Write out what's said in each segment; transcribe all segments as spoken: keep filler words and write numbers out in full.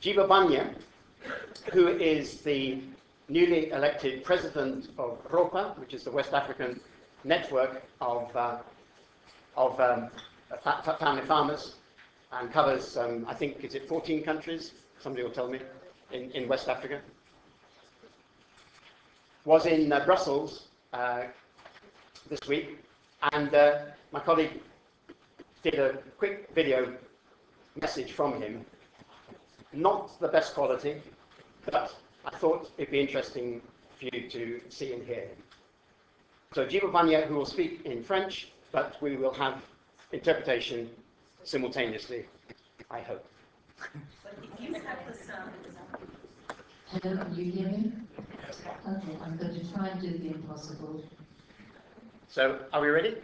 Jibo Banya, who is the newly elected president of ROPA, which is the West African network of, uh, of um, family farmers, and covers, um, I think, is it fourteen countries? Somebody will tell me, in, in West Africa. Was in uh, Brussels uh, this week, and uh, my colleague did a quick video message from him. Not the best quality, but I thought it'd be interesting for you to see and hear him. So Jibo Banya, who will speak in French, but we will have interpretation simultaneously, I hope. If you have the sound. Hello, can you hear me? Okay, I'm going to try and do the impossible. So, are we ready?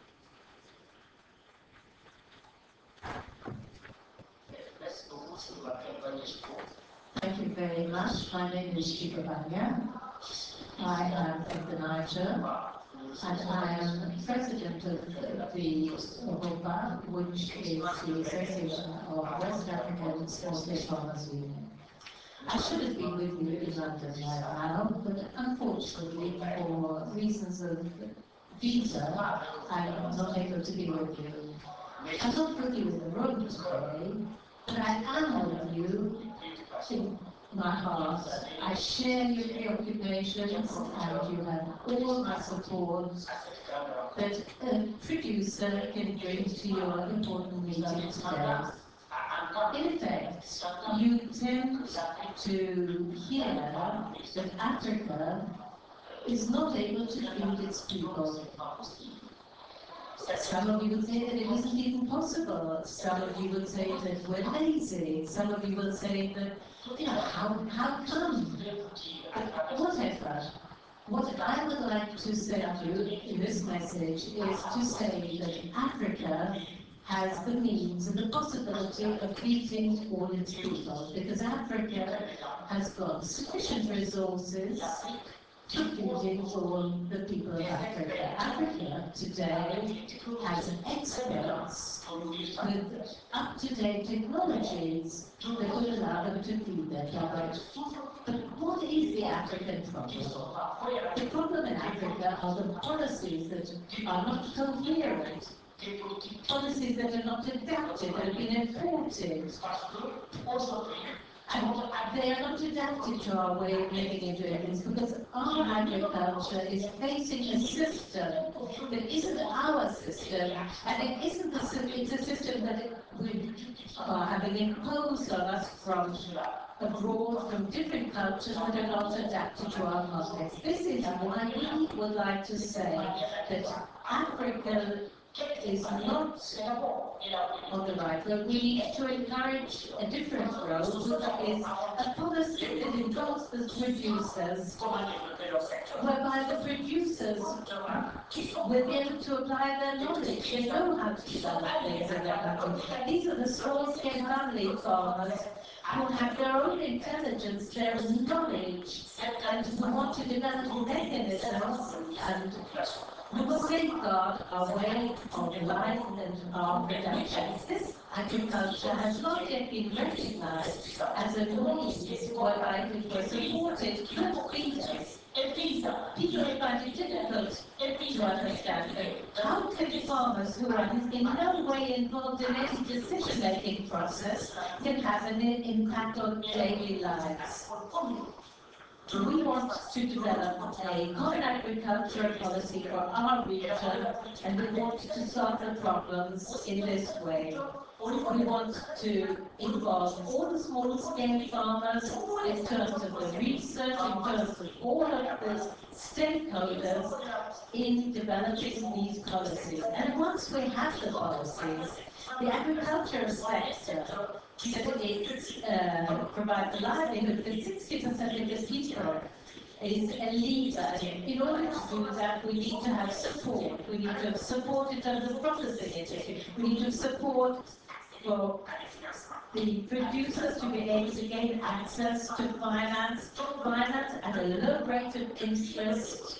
Thank you very much. My name is Jibo Banya. I am from the Niger, and I am president of the ROPA, which is the Association of West African Small-Scale Farmers Union. I should have been with you in London right now, but unfortunately, for reasons of visa, I'm not able to be with you. I'm not with you in the room today, but I am with you in my heart. I share your preoccupations, and you have all my support that a producer can bring to your important meeting today. In effect, you tend to hear that Africa is not able to feed its people. Some of you would say that it isn't even possible. Some of you would say that we're lazy. Some of you would say that, you know, how, how come? But whatever. What I would like to say to you in this message is to say that Africa has the means and the possibility of feeding all its people, because Africa has got sufficient resources to feeding all the people of Africa. Africa today has experts with up-to-date technologies that will allow them to feed their people. But what is the African problem? The problem in Africa are the policies that are not coherent, policies that are not adapted, that have been imported. And they are not adapted to our way of living and doing things, because our agriculture is facing a system that isn't our system, and it isn't a, it's a system that we are having imposed on us from abroad, from different cultures that are not adapted to our context. This is why we would like to say that Africa is not on the right road. We need to encourage a different road, which is a policy that involves the producers, whereby the producers will be able to apply their knowledge. They know how to develop things in their country. These are the small-scale family farmers who have their own intelligence, their knowledge, and who want to develop mechanisms and we will safeguard our way of life and our production. This agriculture has not yet been recognized as a means whereby it was supported through feeders. People find it difficult to understand that how can farmers who are in no way involved in any decision-making process can have an impact on daily lives. We want to develop a common agricultural policy for our region, and we want to solve the problems in this way. We want to involve all the small-scale farmers in terms of the research, in terms of all of the stakeholders in developing these policies. And once we have the policies, the agricultural sector that it uh, provides a livelihood for sixty percent of the people is a leader. In order to do that, we need to have support. We need to have support in terms of processing industry. We need to have support for the producers to be able to gain access to finance, finance at a low rate of interest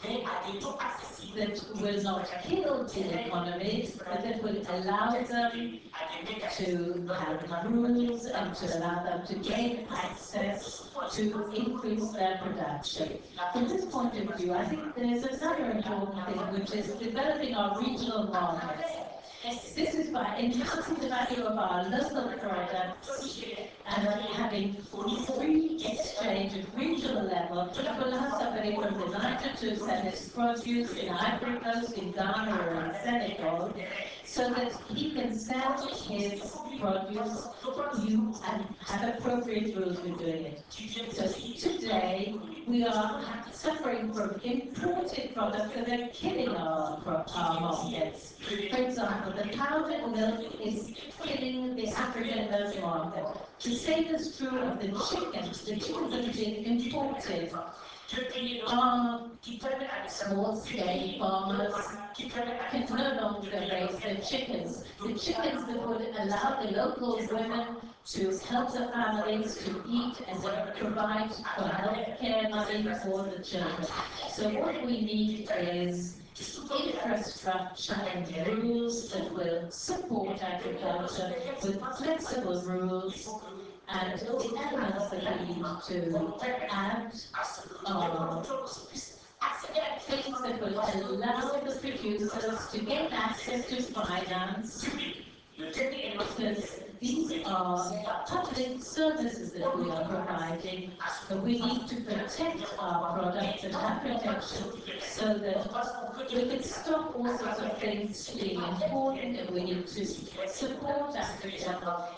that will not kill the economy, but that will allow them to have rules and to allow them to gain access to increase their production. From this point of view, I think there's another important thing, which is developing our regional markets. This is by enhancing the value of our local products and having free exchange at regional level to allow somebody from the Niger to sell his produce in Ivory Coast, in Ghana or in Senegal, so that he can sell his produce you and have appropriate rules for doing it. So today we are suffering from imported products that are killing our, our markets. For example, the powdered milk is killing the African milk market. The same is true of the chickens. The chickens that are being imported are small-scale farmers can no longer raise their chickens. The chickens that would allow the local women to help the families to eat and to provide for health care money for the children. So what we need is infrastructure and rules that will support agriculture with flexible rules, and the elements that we need to add are things that will allow the producers to gain access to finance, because these are public services that we are providing, but we need to protect our products and have protection so that we can stop all sorts of things being important, and we need to support Africa.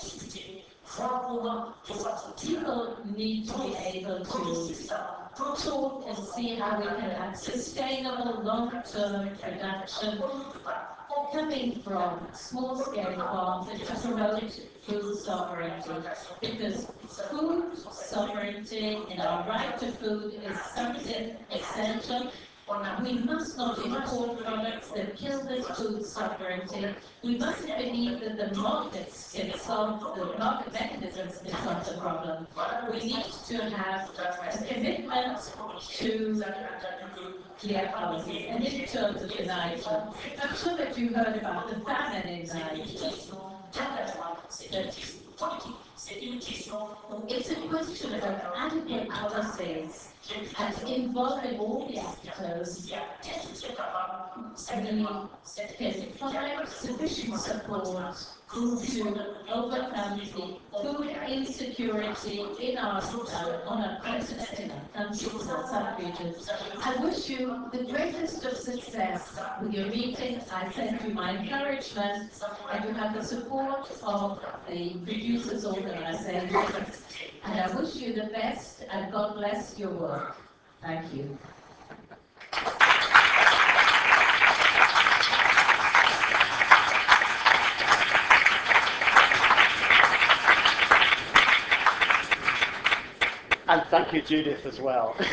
People need to be able to talk and see how we can have sustainable long-term production coming from small-scale farms and to promote food sovereignty, because food sovereignty and our right to food is something essential. We must not import products that kill this food sovereignty. We mustn't believe that the markets can solve, the market mechanisms can solve the problem. We need to have a commitment to clear policies. And in terms of the Niger, I'm sure that you heard about the famine in Niger. It's a question of adequate policies and involving all the actors. We can find sufficient support to overcome the food insecurity in our uh, on our continent, in our countries and sub-regions. I wish you the greatest of success with your meetings. I send you my encouragement, and you have the support of the producers' organizations. And I wish you the best, and God bless your work. Thank you. And thank you, Judith, as well. It's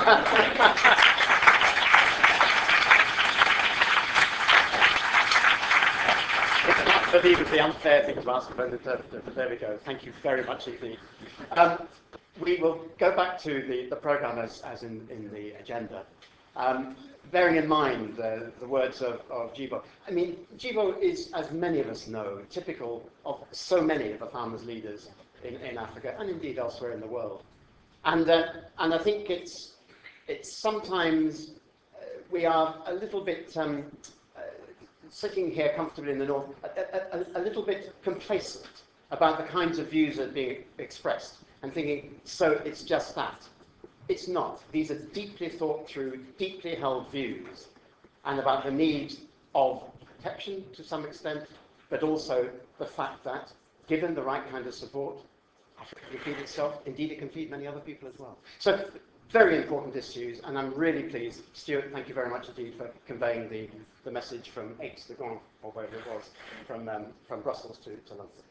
not that even the unfair thing to ask of an interpreter, but there we go. Thank you very much indeed. Um, we will go back to the, the programme as, as in, in the agenda. Um, bearing in mind uh, the words of, of Jibo. I mean, Jibo is, as many of us know, typical of so many of the farmers' leaders in, in Africa and indeed elsewhere in the world. And, uh, and I think it's, it's sometimes uh, we are a little bit um, uh, sitting here comfortably in the north, a, a, a little bit complacent about the kinds of views that are being expressed and thinking, so it's just that. It's not. These are deeply thought through, deeply held views, and about the need of protection to some extent, but also the fact that given the right kind of support, Africa can feed itself. Indeed, it can feed many other people as well. So, very important issues, and I'm really pleased. Stuart, thank you very much indeed for conveying the, the message from Aix de Gand, or wherever it was, from, um, from Brussels to, to London.